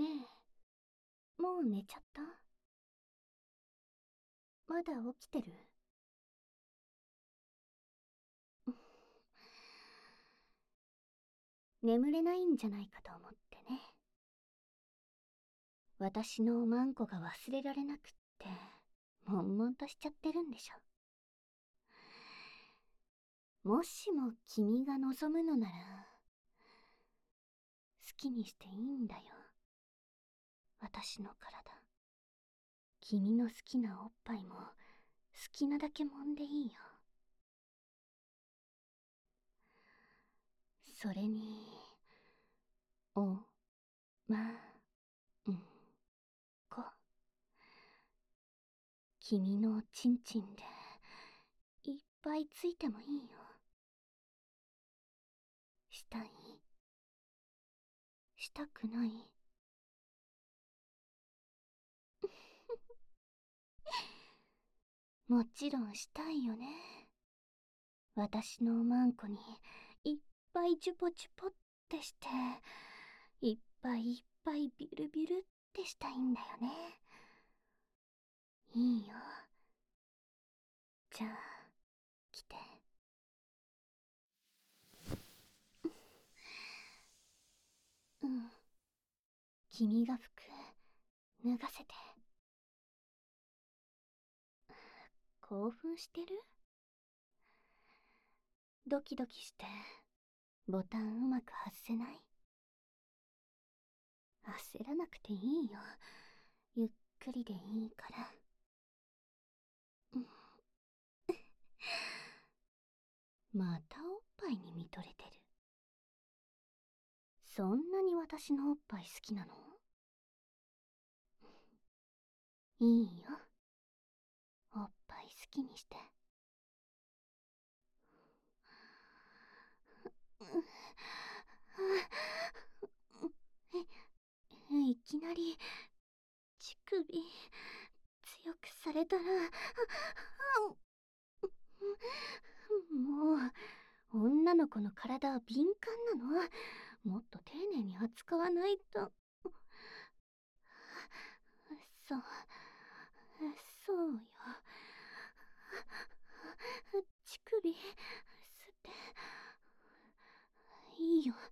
ねえ、もう寝ちゃった？まだ起きてる？眠れないんじゃないかと思ってね。私のマンコが忘れられなくって、悶々としちゃってるんでしょ。もしも君が望むのなら、好きにしていいんだよ。私の体。君の好きなおっぱいも、好きなだけ揉んでいいよ。それに、お、ま、ん、こ。君のおちんちんで、いっぱいついてもいいよ。したい？したくない？もちろんしたいよね。私のマンコにいっぱいチュポチュポってして、いっぱいいっぱいビュルビュルってしたいんだよね。いいよ。じゃあ、来て。うん。君が服、脱がせて。興奮してる？ドキドキして、ボタンうまく外せない？焦らなくていいよ。ゆっくりでいいから。またおっぱいに見とれてる。そんなに私のおっぱい好きなの？いいよ。おっぱい好きにして。いきなり乳首強くされたら、もう女の子の体は敏感なの。もっと丁寧に扱わないと。そうそうよ。乳首吸っていいよ。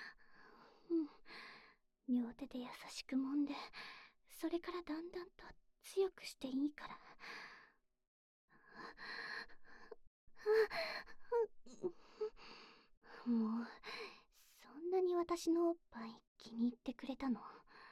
両手で優しく揉んで、それからだんだんと強くしていいから。もうそんなに私のおっぱい気に入ってくれたの？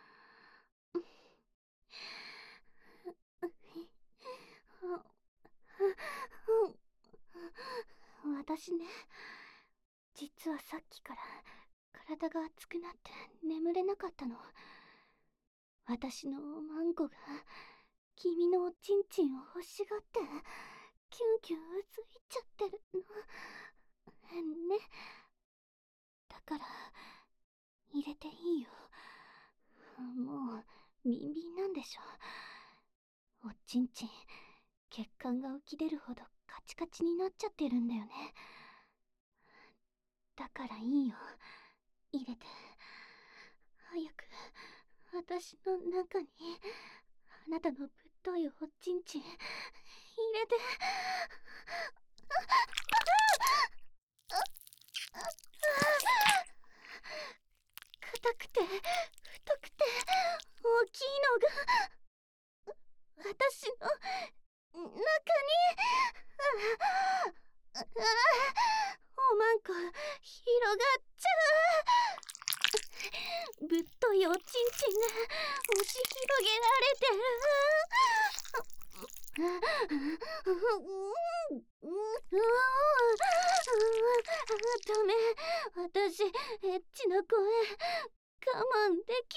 私ね、実はさっきから体が熱くなって眠れなかったの。私のマンコが君のおちんちんを欲しがってキュンキュンうずいちゃってるのね。だから入れていいよ。もうビンビンなんでしょ。おちんちん血管が浮き出るほどカチカチになっちゃってるんだよね。だからいいよ、入れて。早く私の中にあなたのぶっといおちんちん入れて。硬くて太くて大きいのが私の中に。おまんこ広がっちゃう。ぶっといおちんちんが押し広げられてダメ、私エッチな声我慢でき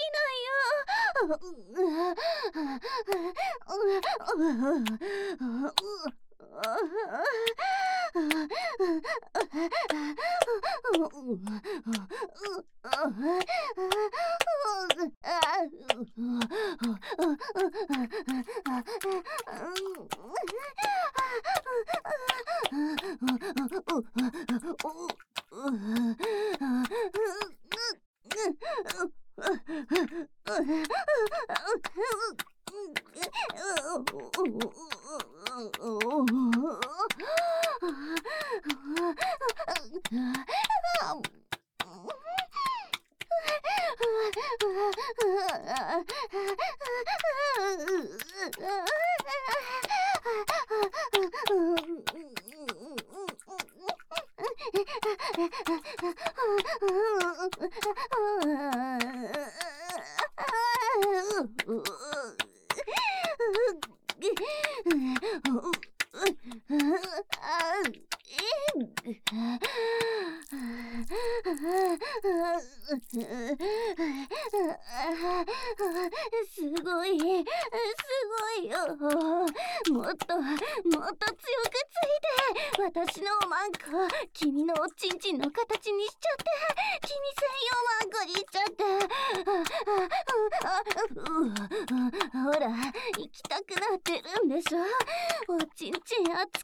ないよ。 すごい、すごいよ。もっと強くついて、私のおまんこ君のおちんちんの形にしちゃって、君専用まんこにしちゃって。ほら、行きたくなってるんでしょ。おちんちん熱くなって。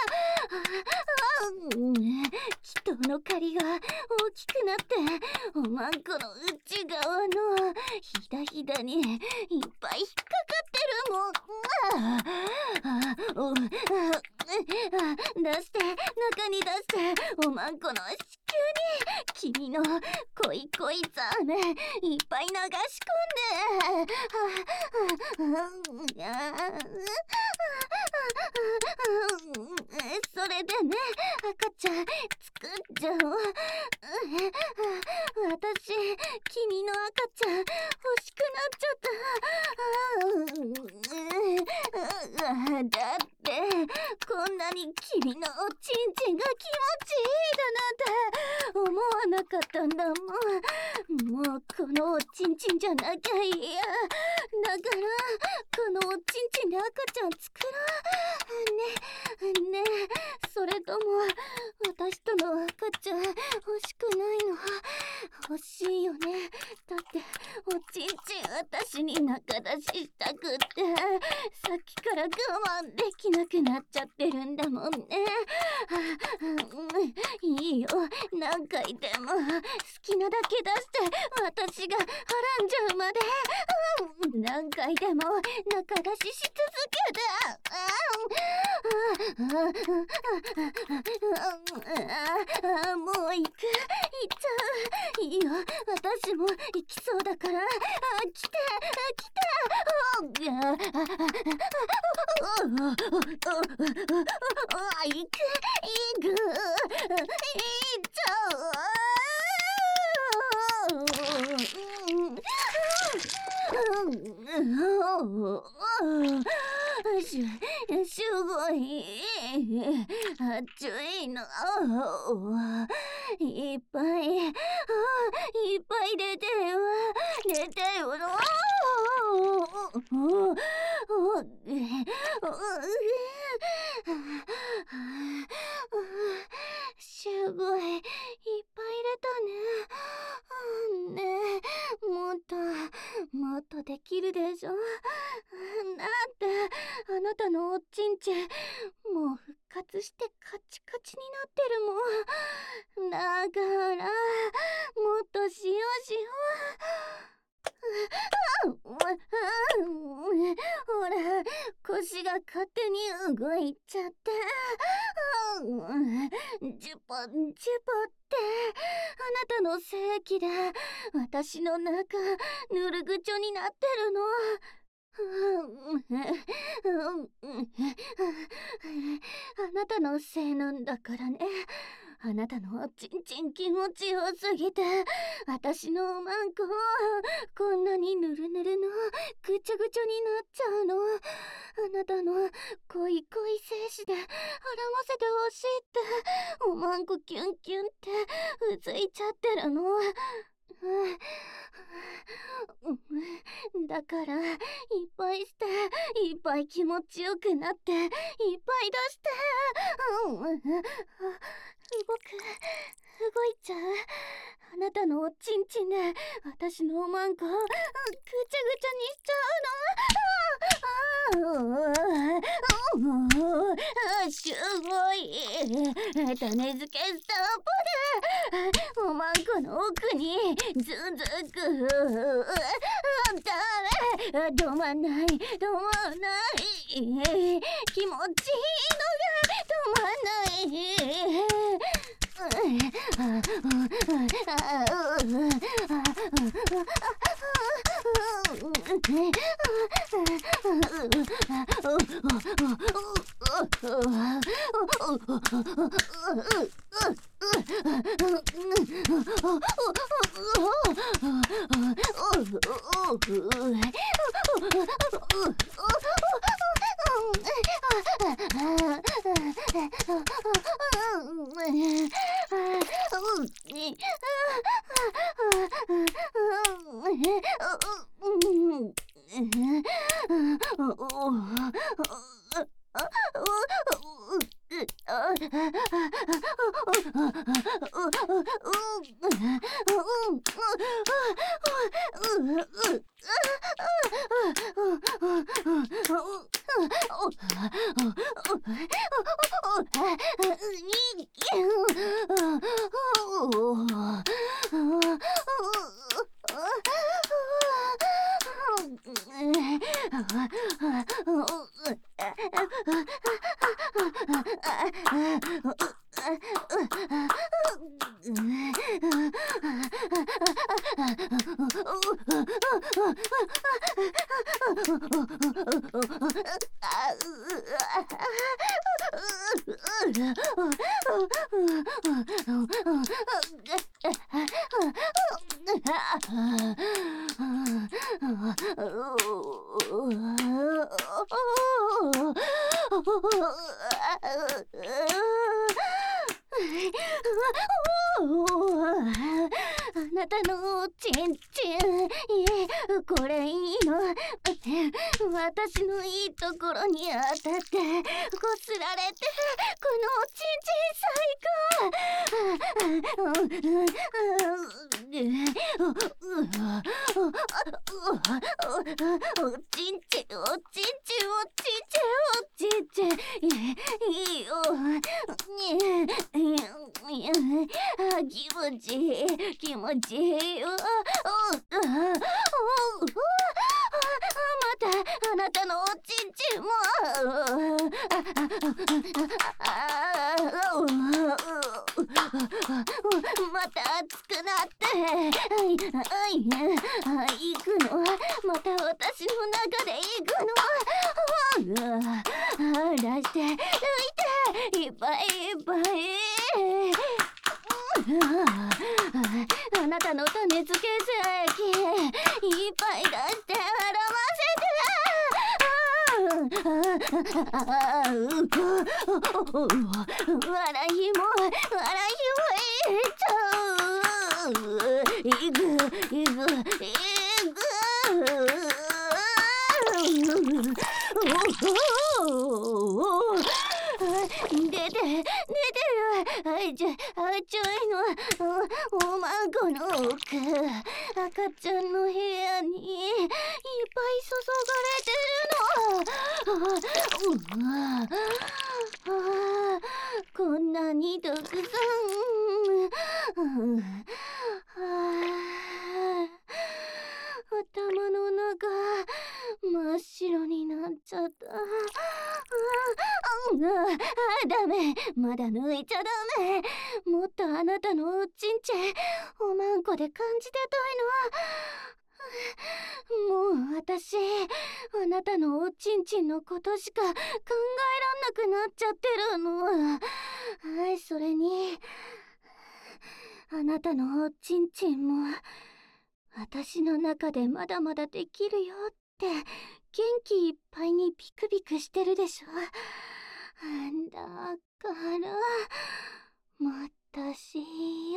祈祷の針が大きくなって、おまんこの内側のひだひだにいっぱい引っかかってるもん。出して、中に出して、おまんこの子宮に君の濃い濃いザーメンいっぱい流し込んで、それでね、赤ちゃん作っちゃおう。私、君の赤ちゃん欲しくなっちゃった。だってこんなに君のおちんちんが気持ちいいだなんて思わなかったんだもん。もうこのおちんちんじゃなきゃいいや。だからこのおちんちんで赤ちゃん作ろうね。それとも私との赤ちゃん欲しくないの？欲しいよね。だっておちんちん私に仲出ししたくって、さっきから我慢できなくなっちゃってるんだもんね。いいよ、何回でも好きなだけ出して私がはらんじゃうまで、何回でも仲出しし続けて。もう行っちゃう。いいよ、私も行きそうだから。来て。行く。行っちゃう。すごい熱いの。いっぱい出てよ。すごいいっぱい入れたね。ねえ、もっとできるでしょ。だってあなたのおちんちんもう復活してカチカチになってるもん。だからもっとしよう。ほら、腰が勝手に動いちゃって。ジュポってあなたの精液で私の中ぬるぐちょになってるの。あなたのせいなんだからね。あなたのおちんちん気持ちよすぎて、私のおまんここんなにぬるぬるのぐちょぐちょになっちゃうの。あなたの恋精子で洗わせてほしいって、おまんこキュンキュンってうずいちゃってるの。だからいっぱいしていっぱい気持ちよくなっていっぱい出して、動いちゃう。あなたのおちんちんで私のおまんこぐちゃぐちゃにしちゃうの。すごい種付けスタンプでおまんこの奥に続く。ダメ、止まんない、止まんない。気持ちいいのが止まんない。あなたのちんちん、これいいの。私のいいところに当たってこすられて、このちんちん最高。おちんちん、おちんちん、おちんちん、おちんちん、いいよ。気持ちいい、気持ちいいよ。またあなたのおちんちんも。また熱くなって、行くの。また私の中で行くの。出して抜いて、いっぱいいっぱい。あなたの種付け液いっぱい出して洗わせて。笑いもいっちゃう。いくいくいく。出てる。ちょいの。おまんこの奥、赤ちゃんの部屋にいっぱい注がれてるの。こんなにたくさん。頭の中真っ白になっちゃった。ダメ、まだ抜いちゃダメ。もっとあなたのおちんちんおまんこで感じてたいの。もう私あなたのおちんちんのことしか考えらんなくなっちゃってるの。それにあなたのおちんちんも私の中でまだまだできるよって元気いっぱいにピクピクしてるでしょ。だから私よ、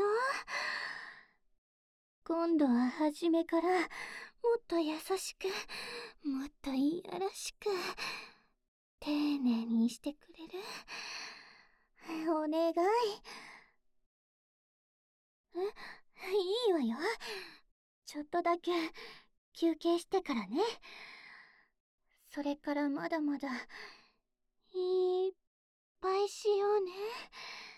今度は初めからもっと優しく、もっといやらしく丁寧にしてくれる？お願い。いいわよ。ちょっとだけ休憩してからね。それからまだまだいっぱいしようね。